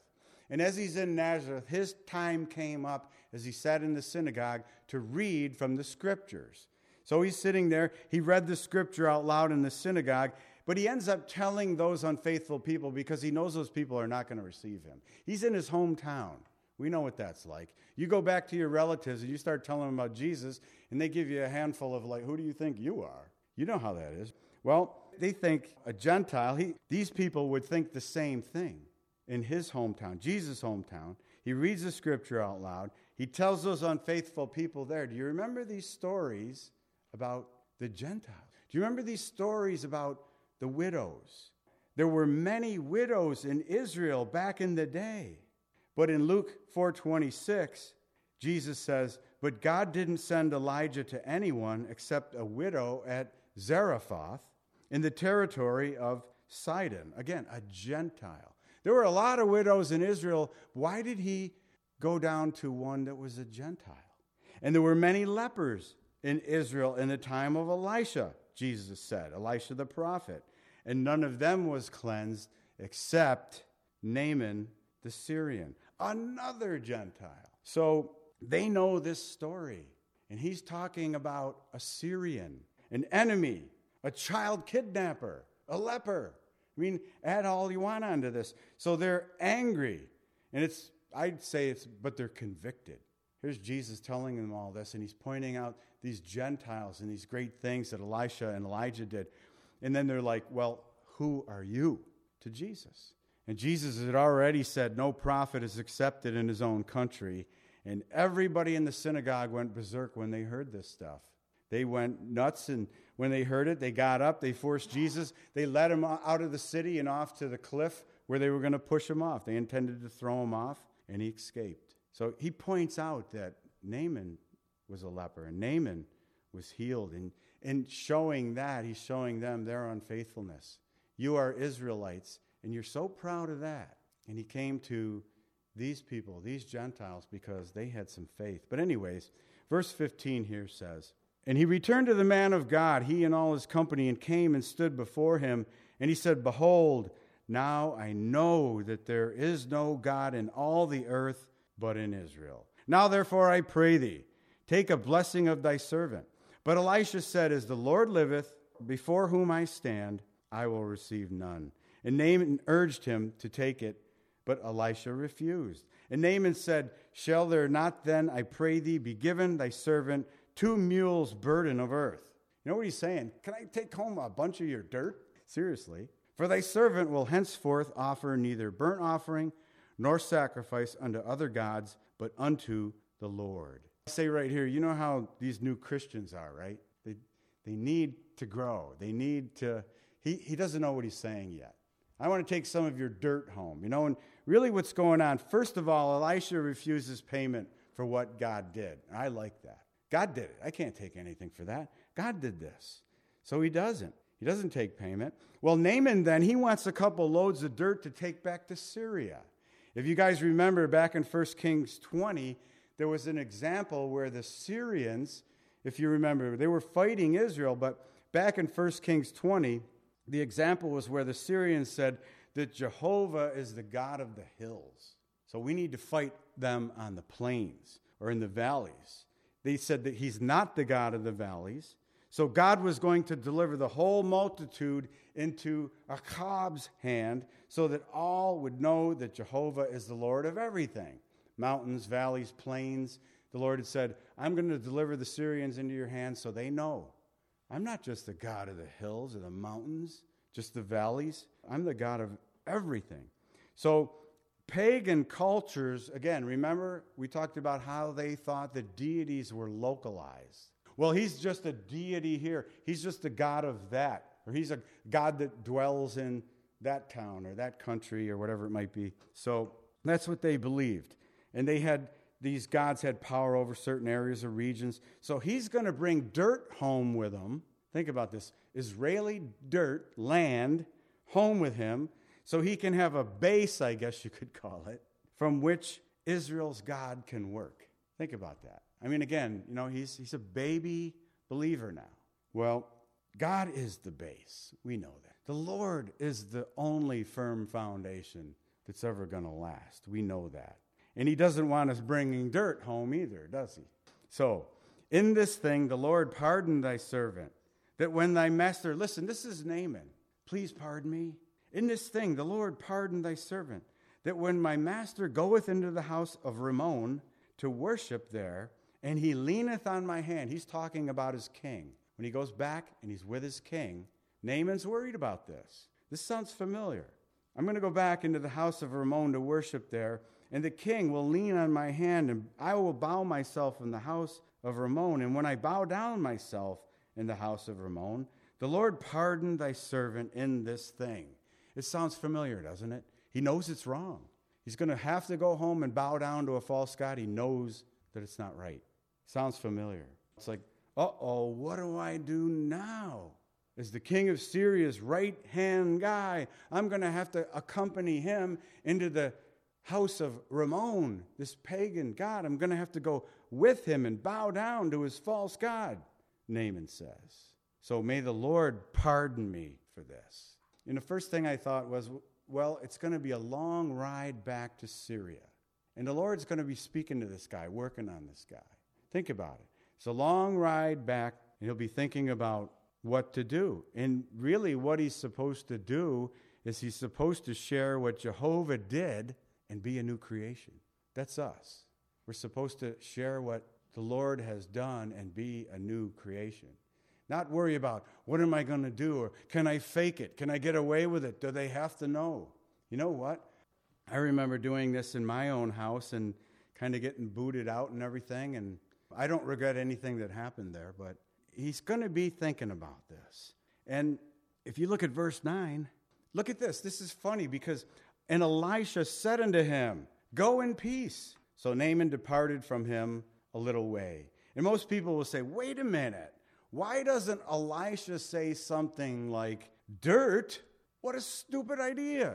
And as he's in Nazareth, his time came up as he sat in the synagogue to read from the scriptures. So he's sitting there. He read the scripture out loud in the synagogue, but he ends up telling those unfaithful people because he knows those people are not going to receive him. He's in his hometown. We know what that's like. You go back to your relatives and you start telling them about Jesus, and they give you a handful of, like, who do you think you are? You know how that is. Well, they think a Gentile, he, these people would think the same thing in his hometown, Jesus' hometown. He reads the scripture out loud. He tells those unfaithful people there, do you remember these stories about the Gentiles? Do you remember these stories about the widows? There were many widows in Israel back in the day. But in Luke four twenty-six, Jesus says, but God didn't send Elijah to anyone except a widow at Zarephath in the territory of Sidon. Again, a Gentile. There were a lot of widows in Israel. Why did he go down to one that was a Gentile? And there were many lepers in Israel in the time of Elisha, Jesus said, Elisha the prophet. And none of them was cleansed except Naaman the Syrian, another Gentile. So they know this story. And he's talking about a Syrian, an enemy, a child kidnapper, a leper. I mean, add all you want onto this. So they're angry. And it's, I'd say it's, but they're convicted. Here's Jesus telling them all this, and he's pointing out these Gentiles and these great things that Elisha and Elijah did. And then they're like, well, who are you to Jesus? And Jesus had already said no prophet is accepted in his own country. And everybody in the synagogue went berserk when they heard this stuff. They went nuts, and when they heard it, they got up, they forced Jesus, they led him out of the city and off to the cliff where they were going to push him off. They intended to throw him off, and he escaped. So he points out that Naaman was a leper, and Naaman was healed. And in showing that, he's showing them their unfaithfulness. You are Israelites, and you're so proud of that. And he came to these people, these Gentiles, because they had some faith. But anyways, verse fifteen here says, and he returned to the man of God, he and all his company, and came and stood before him. And he said, behold, now I know that there is no God in all the earth but in Israel. Now therefore I pray thee, take a blessing of thy servant. But Elisha said, as the Lord liveth, before whom I stand, I will receive none. And Naaman urged him to take it, but Elisha refused. And Naaman said, shall there not then, I pray thee, be given thy servant two mules' burden of earth? You know what he's saying? Can I take home a bunch of your dirt? Seriously. For thy servant will henceforth offer neither burnt offering nor sacrifice unto other gods, but unto the Lord. I say right here, you know how these new Christians are, right? They they need to grow. They need to, he, he doesn't know what he's saying yet. I want to take some of your dirt home, you know, and really what's going on. First of all, Elisha refuses payment for what God did. I like that. God did it. I can't take anything for that. God did this. So he doesn't. He doesn't take payment. Well, Naaman then, he wants a couple loads of dirt to take back to Syria. If you guys remember back in First Kings twenty, there was an example where the Syrians, if you remember, they were fighting Israel, but back in First Kings twenty, the example was where the Syrians said that Jehovah is the God of the hills. So we need to fight them on the plains or in the valleys. They said that he's not the God of the valleys. So God was going to deliver the whole multitude into Achab's hand so that all would know that Jehovah is the Lord of everything. Mountains, valleys, plains. The Lord had said, I'm going to deliver the Syrians into your hands so they know I'm not just the God of the hills or the mountains, just the valleys. I'm the God of everything. So pagan cultures, again, remember we talked about how they thought the deities were localized. Well, he's just a deity here. He's just the God of that. Or he's a God that dwells in that town or that country or whatever it might be. So that's what they believed. And they had, these gods had power over certain areas or regions. So he's going to bring dirt home with him. Think about this. Israeli dirt, land, home with him. So he can have a base, I guess you could call it, from which Israel's God can work. Think about that. I mean, again, you know, he's he's a baby believer now. Well, God is the base. We know that. The Lord is the only firm foundation that's ever going to last. We know that. And he doesn't want us bringing dirt home either, does he? So, in this thing, the Lord pardon thy servant, that when thy master, listen, this is Naaman. Please pardon me. In this thing, the Lord pardon thy servant, that when my master goeth into the house of Rimmon to worship there, and he leaneth on my hand, he's talking about his king. When he goes back and he's with his king, Naaman's worried about this. This sounds familiar. I'm going to go back into the house of Rimmon to worship there, and the king will lean on my hand, and I will bow myself in the house of Rimmon. And when I bow down myself in the house of Rimmon, the Lord pardon thy servant in this thing. It sounds familiar, doesn't it? He knows it's wrong. He's going to have to go home and bow down to a false god. He knows that it's not right. Sounds familiar. It's like, uh-oh, what do I do now? As the king of Syria's right-hand guy, I'm going to have to accompany him into the house of Rimmon, this pagan god. I'm going to have to go with him and bow down to his false god, Naaman says. So may the Lord pardon me for this. And the first thing I thought was, well, it's going to be a long ride back to Syria. And the Lord's going to be speaking to this guy, working on this guy. Think about it. It's a long ride back, and he'll be thinking about what to do. And really what he's supposed to do is he's supposed to share what Jehovah did and be a new creation. That's us. We're supposed to share what the Lord has done and be a new creation. Not worry about, what am I going to do? Or can I fake it? Can I get away with it? Do they have to know? You know what? I remember doing this in my own house and kind of getting booted out and everything. And I don't regret anything that happened there, but he's going to be thinking about this. And if you look at verse nine, look at this. This is funny because, and Elisha said unto him, go in peace. So Naaman departed from him a little way. And most people will say, wait a minute. Why doesn't Elisha say something like, dirt? What a stupid idea.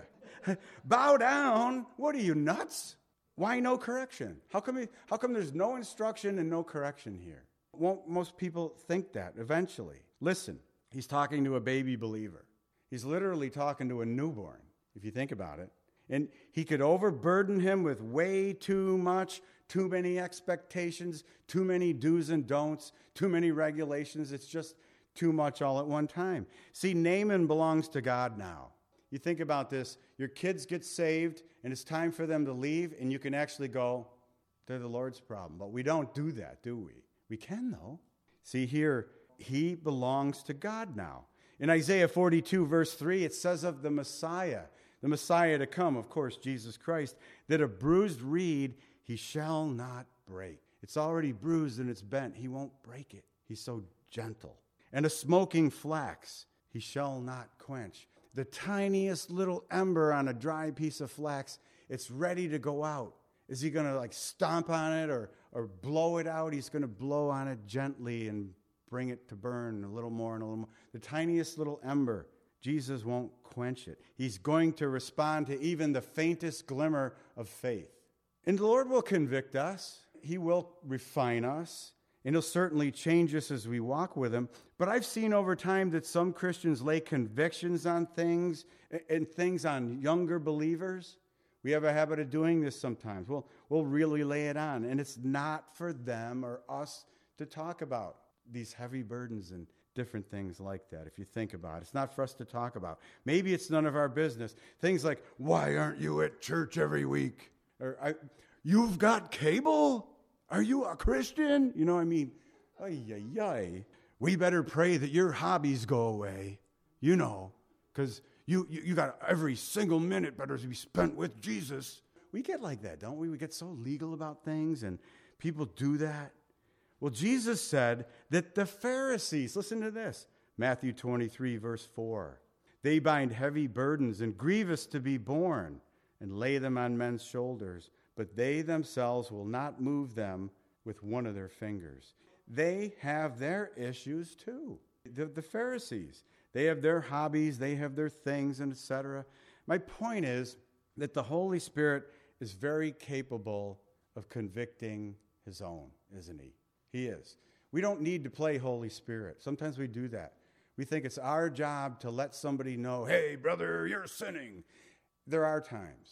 Bow down? What are you, nuts? Why no correction? How come, he, how come there's no instruction and no correction here? Won't most people think that eventually? Listen, he's talking to a baby believer. He's literally talking to a newborn, if you think about it. And he could overburden him with way too much, too many expectations, too many do's and don'ts, too many regulations. It's just too much all at one time. See, Naaman belongs to God now. You think about this. Your kids get saved, and it's time for them to leave, and you can actually go, they're the Lord's problem. But we don't do that, do we? We can, though. See here, he belongs to God now. In Isaiah forty-two, verse three, it says of the Messiah, the Messiah to come, of course, Jesus Christ, that a bruised reed he shall not break. It's already bruised and it's bent. He won't break it. He's so gentle. And a smoking flax he shall not quench. The tiniest little ember on a dry piece of flax, it's ready to go out. Is he going to like stomp on it or, or blow it out? He's going to blow on it gently and bring it to burn a little more and a little more. The tiniest little ember, Jesus won't quench it. He's going to respond to even the faintest glimmer of faith. And the Lord will convict us. He will refine us. And he'll certainly change us as we walk with him. But I've seen over time that some Christians lay convictions on things and things on younger believers. We have a habit of doing this sometimes. We'll, we'll really lay it on. And it's not for them or us to talk about these heavy burdens and different things like that, if you think about it. It's not for us to talk about. Maybe it's none of our business. Things like, why aren't you at church every week? Or, I, you've got cable? Are you a Christian? You know, I mean, ay, ay, ay. We better pray that your hobbies go away, you know, because you, you, you got every single minute better to be spent with Jesus. We get like that, don't we? We get so legal about things, and people do that. Well, Jesus said that the Pharisees, listen to this, Matthew twenty-three, verse four, they bind heavy burdens and grievous to be borne and lay them on men's shoulders, but they themselves will not move them with one of their fingers. They have their issues too. The, the Pharisees, they have their hobbies, they have their things, and et cetera. My point is that the Holy Spirit is very capable of convicting his own, isn't he? He is. We don't need to play Holy Spirit. Sometimes we do that. We think it's our job to let somebody know, hey, brother, you're sinning. There are times.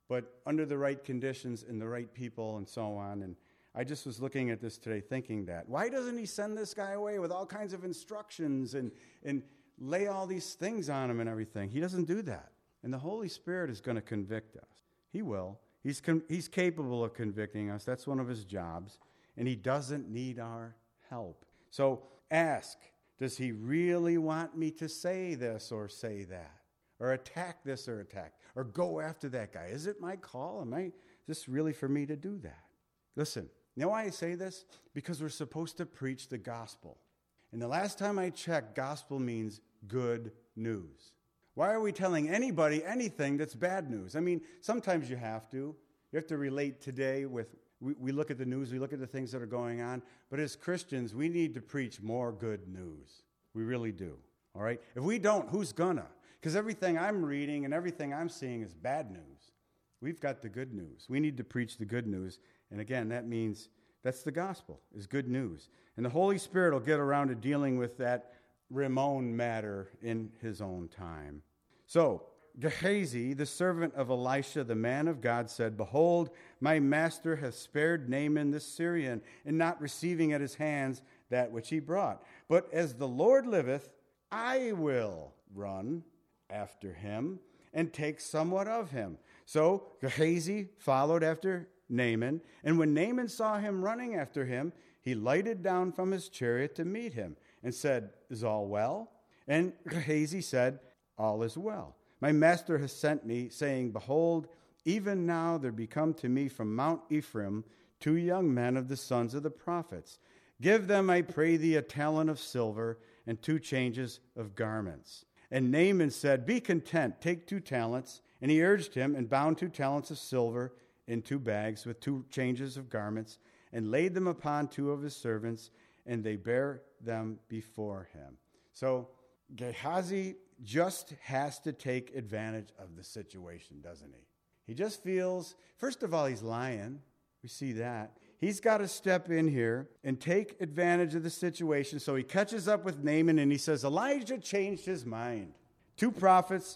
but under the right conditions and the right people and so on. And I just was looking at this today thinking that. Why doesn't he send this guy away with all kinds of instructions and, and lay all these things on him and everything? He doesn't do that. And the Holy Spirit is going to convict us. He will. He's, con- he's capable of convicting us. That's one of his jobs. And he doesn't need our help. So ask, does he really want me to say this or say that? Or attack this or attack? Or go after that guy? Is it my call? Am I, is this really for me to do that? Listen, you know why I say this? Because we're supposed to preach the gospel. And the last time I checked, gospel means good news. Why are we telling anybody anything that's bad news? I mean, sometimes you have to. You have to relate today with, we, we look at the news, we look at the things that are going on. But as Christians, we need to preach more good news. We really do. All right? If we don't, who's gonna? Because everything I'm reading and everything I'm seeing is bad news. We've got the good news. We need to preach the good news. And again, that means that's the gospel, is good news. And the Holy Spirit will get around to dealing with that Ramon matter in his own time. So, Gehazi, the servant of Elisha, the man of God, said, "Behold, my master hath spared Naaman the Syrian, in not receiving at his hands that which he brought. But as the Lord liveth, I will run after him and take somewhat of him." So Gehazi followed after Naaman, and when Naaman saw him running after him, he lighted down from his chariot to meet him and said, "Is all well?" And Gehazi said, "All is well. My master has sent me, saying, Behold, even now there be come to me from Mount Ephraim two young men of the sons of the prophets. Give them, I pray thee, a talent of silver and two changes of garments." And Naaman said, "Be content, take two talents." And he urged him, and bound two talents of silver in two bags with two changes of garments, and laid them upon two of his servants, and they bare them before him. So Gehazi just has to take advantage of the situation, doesn't he? He just feels, first of all, he's lying. We see that. He's got to step in here and take advantage of the situation. So he catches up with Naaman and he says, Elijah changed his mind. Two prophets'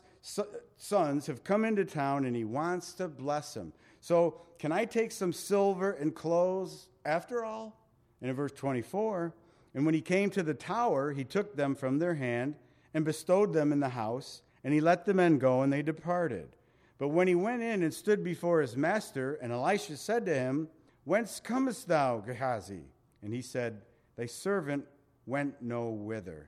sons have come into town and he wants to bless them. So can I take some silver and clothes after all? And in verse twenty-four, and when he came to the tower, he took them from their hand and bestowed them in the house, and he let the men go, and they departed. But when he went in and stood before his master, and Elisha said to him, Whence comest thou, Gehazi? And he said, Thy servant went no whither.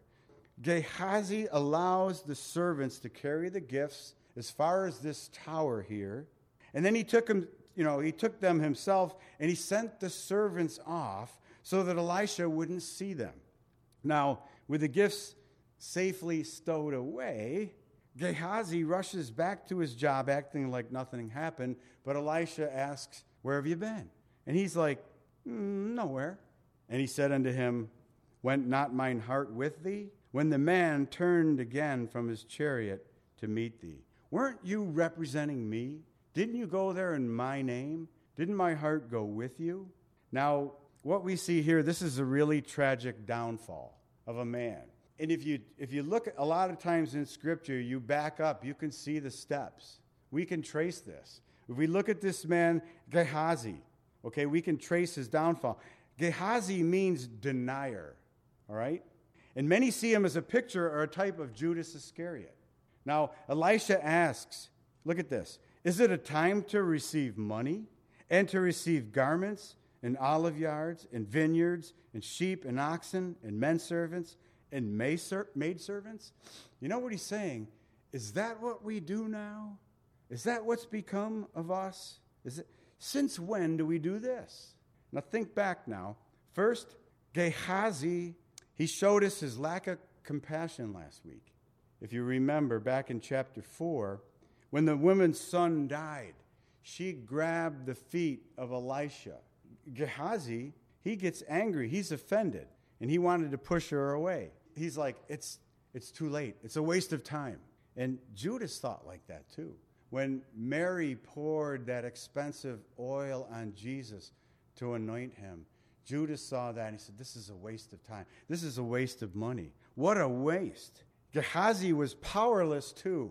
Gehazi allows the servants to carry the gifts as far as this tower here, and then he took him, you know, he took them himself, and he sent the servants off so that Elisha wouldn't see them. Now, with the gifts safely stowed away, Gehazi rushes back to his job acting like nothing happened, but Elisha asks, Where have you been? And he's like, mm, Nowhere. And he said unto him, Went not mine heart with thee? When the man turned again from his chariot to meet thee. Weren't you representing me? Didn't you go there in my name? Didn't my heart go with you? Now, what we see here, this is a really tragic downfall of a man. And if you if you look at a lot of times in Scripture, you back up, you can see the steps. We can trace this. If we look at this man, Gehazi, okay, we can trace his downfall. Gehazi means denier, all right? And many see him as a picture or a type of Judas Iscariot. Now, Elisha asks, look at this, is it a time to receive money and to receive garments and olive yards and vineyards and sheep and oxen and men servants and maid servants? You know what he's saying? Is that what we do now? Is that what's become of us? Is it, since when do we do this? Now think back now. First, Gehazi, he showed us his lack of compassion last week. If you remember back in chapter four, when the woman's son died, she grabbed the feet of Elisha. Gehazi, he gets angry. He's offended, and he wanted to push her away. He's like, it's it's too late. It's a waste of time. And Judas thought like that too. When Mary poured that expensive oil on Jesus to anoint him, Judas saw that and he said, this is a waste of time. This is a waste of money. What a waste. Gehazi was powerless too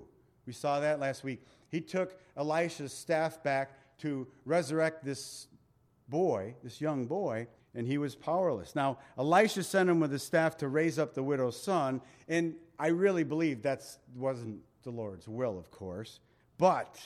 We saw that last week. He took Elisha's staff back to resurrect this boy, this young boy, and he was powerless. Now, Elisha sent him with his staff to raise up the widow's son, and I really believe that wasn't the Lord's will, of course. But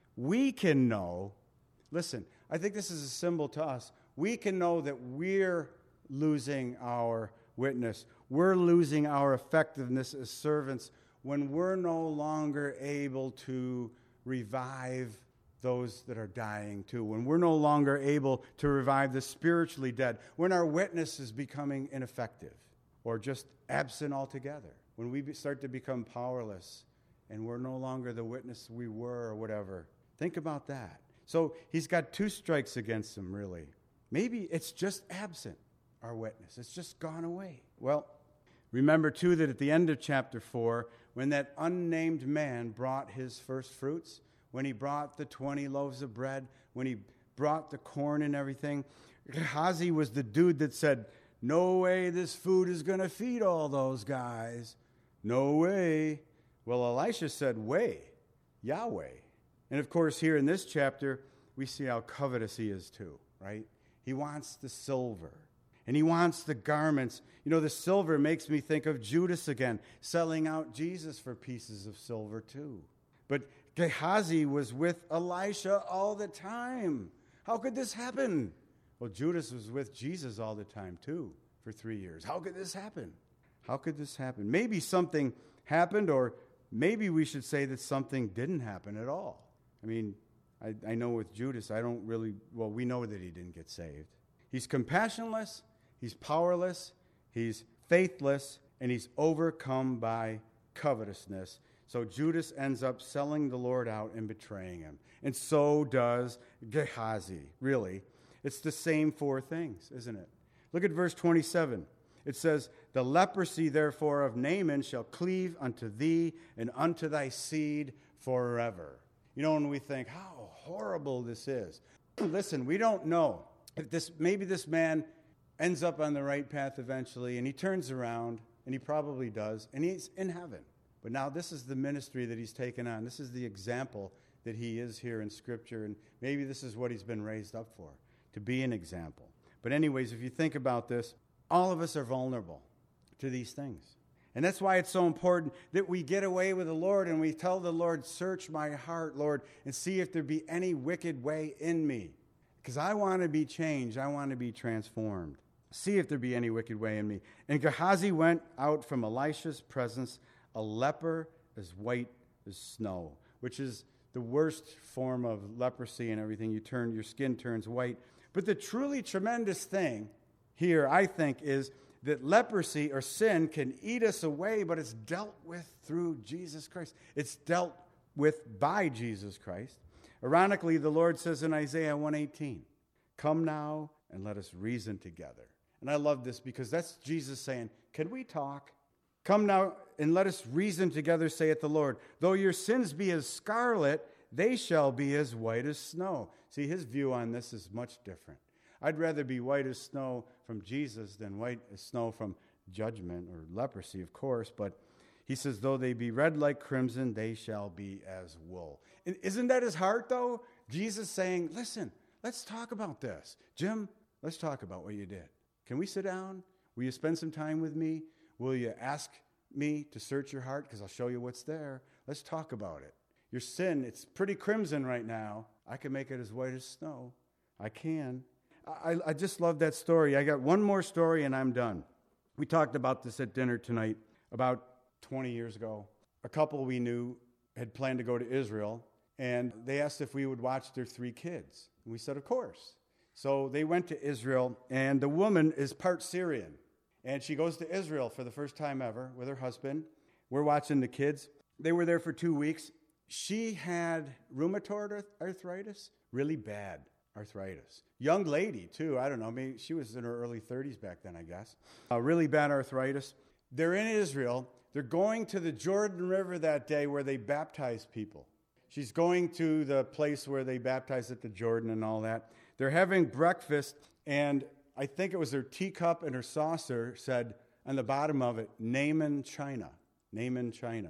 we can know, listen, I think this is a symbol to us. We can know that we're losing our witness. We're losing our effectiveness as servants when we're no longer able to revive those that are dying too, when we're no longer able to revive the spiritually dead, when our witness is becoming ineffective or just absent altogether, when we start to become powerless and we're no longer the witness we were or whatever. Think about that. So he's got two strikes against him, really. Maybe it's just absent, our witness. It's just gone away. Well, remember, too, that at the end of chapter four, when that unnamed man brought his first fruits, when he brought the twenty loaves of bread, when he brought the corn and everything, Gehazi was the dude that said, no way this food is going to feed all those guys. No way. Well, Elisha said, way, Yahweh. And of course, here in this chapter, we see how covetous he is too, right? He wants the silver. And he wants the garments. You know, the silver makes me think of Judas again, selling out Jesus for pieces of silver too. But Gehazi was with Elisha all the time. How could this happen? Well, Judas was with Jesus all the time too for three years. How could this happen? How could this happen? Maybe something happened, or maybe we should say that something didn't happen at all. I mean, I, I know with Judas, I don't really, well, we know that he didn't get saved. He's compassionless, he's powerless, he's faithless, and he's overcome by covetousness. So Judas ends up selling the Lord out and betraying him. And so does Gehazi, really. It's the same four things, isn't it? Look at verse twenty-seven. It says, the leprosy, therefore, of Naaman shall cleave unto thee and unto thy seed forever. You know, when we think, how horrible this is. Listen, we don't know if this, maybe this man ends up on the right path eventually, and he turns around, and he probably does, and he's in heaven. But now this is the ministry that he's taken on. This is the example that he is here in Scripture, and maybe this is what he's been raised up for, to be an example. But anyways, if you think about this, all of us are vulnerable to these things. And that's why it's so important that we get away with the Lord and we tell the Lord, search my heart, Lord, and see if there be any wicked way in me. Because I want to be changed. I want to be transformed. See if there be any wicked way in me. And Gehazi went out from Elisha's presence, a leper as white as snow, which is the worst form of leprosy and everything. You turn, your skin turns white. But the truly tremendous thing here, I think, is that leprosy or sin can eat us away, but it's dealt with through Jesus Christ. It's dealt with by Jesus Christ. Ironically, the Lord says in Isaiah one eighteen, come now and let us reason together. And I love this because that's Jesus saying, can we talk? Come now and let us reason together, saith the Lord. Though your sins be as scarlet, they shall be as white as snow. See, his view on this is much different. I'd rather be white as snow from Jesus than white as snow from judgment or leprosy, of course. But he says, though they be red like crimson, they shall be as wool. And isn't that his heart, though? Jesus saying, listen, let's talk about this. Jim, let's talk about what you did. Can we sit down? Will you spend some time with me? Will you ask me to search your heart? Because I'll show you what's there. Let's talk about it. Your sin, it's pretty crimson right now. I can make it as white as snow. I can. I, I just love that story. I got one more story and I'm done. We talked about this at dinner tonight about twenty years ago. A couple we knew had planned to go to Israel, and they asked if we would watch their three kids. And we said, of course. So they went to Israel, and the woman is part Syrian. And she goes to Israel for the first time ever with her husband. We're watching the kids. They were there for two weeks. She had rheumatoid arthritis, really bad arthritis. Young lady, too. I don't know. Maybe she was in her early thirties back then, I guess. Uh, really bad arthritis. They're in Israel. They're going to the Jordan River that day where they baptize people. She's going to the place where they baptize at the Jordan and all that. They're having breakfast, and I think it was her teacup and her saucer said on the bottom of it, Naaman, China. Naaman, China.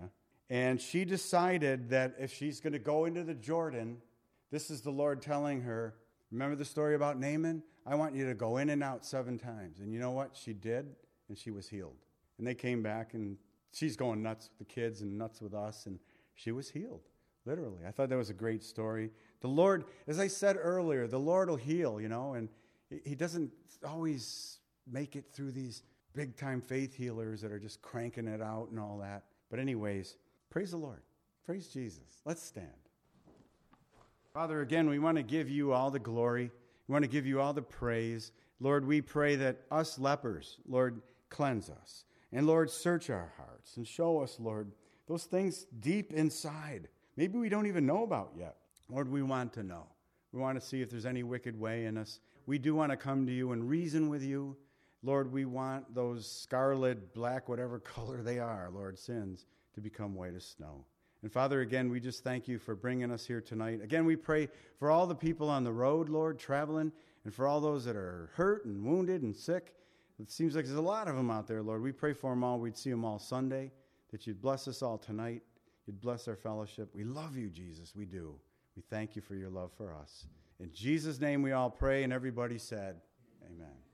And she decided that if she's going to go into the Jordan, this is the Lord telling her, remember the story about Naaman? I want you to go in and out seven times. And you know what? She did, and she was healed. And they came back, and she's going nuts with the kids and nuts with us, and she was healed, literally. I thought that was a great story. The Lord, as I said earlier, the Lord will heal, you know, and he doesn't always make it through these big-time faith healers that are just cranking it out and all that. But anyways, praise the Lord. Praise Jesus. Let's stand. Father, again, we want to give you all the glory. We want to give you all the praise. Lord, we pray that us lepers, Lord, cleanse us. And Lord, search our hearts and show us, Lord, those things deep inside. Maybe we don't even know about yet. Lord, we want to know. We want to see if there's any wicked way in us. We do want to come to you and reason with you. Lord, we want those scarlet, black, whatever color they are, Lord, sins, to become white as snow. And Father, again, we just thank you for bringing us here tonight. Again, we pray for all the people on the road, Lord, traveling, and for all those that are hurt and wounded and sick. It seems like there's a lot of them out there, Lord. We pray for them all. We'd see them all Sunday, that you'd bless us all tonight. You'd bless our fellowship. We love you, Jesus. We do. We thank you for your love for us. In Jesus' name we all pray, and everybody said, amen.